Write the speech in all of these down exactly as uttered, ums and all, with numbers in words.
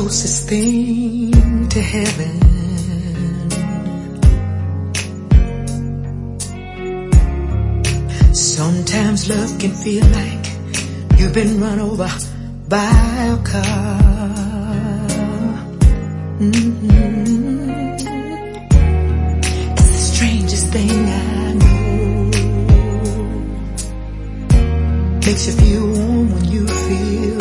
closest thing to heaven. Sometimes love can feel like you've been run over by a car. Mm-hmm. It's the strangest thing I know. Makes you feel warm when you feel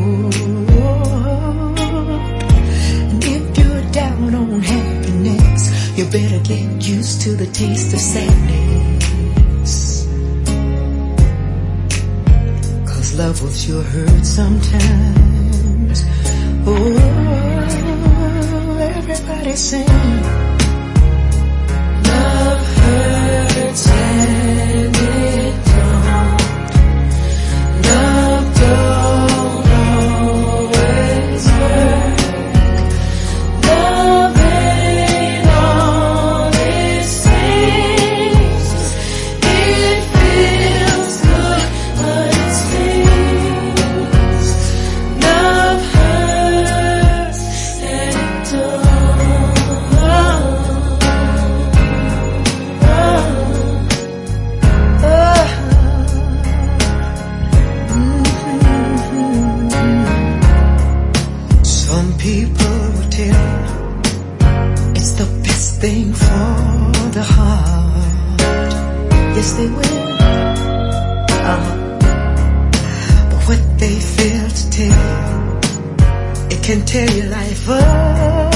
cold. And if you're down on happiness, you better get used to the taste of sadness. 'Cause love will sure hurt sometimes. Oh, everybody sing. Love hurts and it don't. Love don't always work. Love ain't all it seems. It feels good, but it stings. Love hurts and it don't. Oh, oh, Some people will tell you it's the best thing for the heart. Yes, they will. Uh-huh. But what they fail to tell you, it can tear your life up.